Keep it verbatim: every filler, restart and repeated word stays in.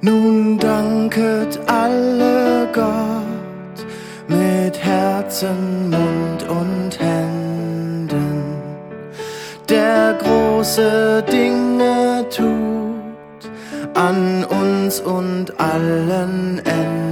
Nun danket alle Gott mit Herzen, Mund und Händen, der große Dinge tut an uns und allen Enden.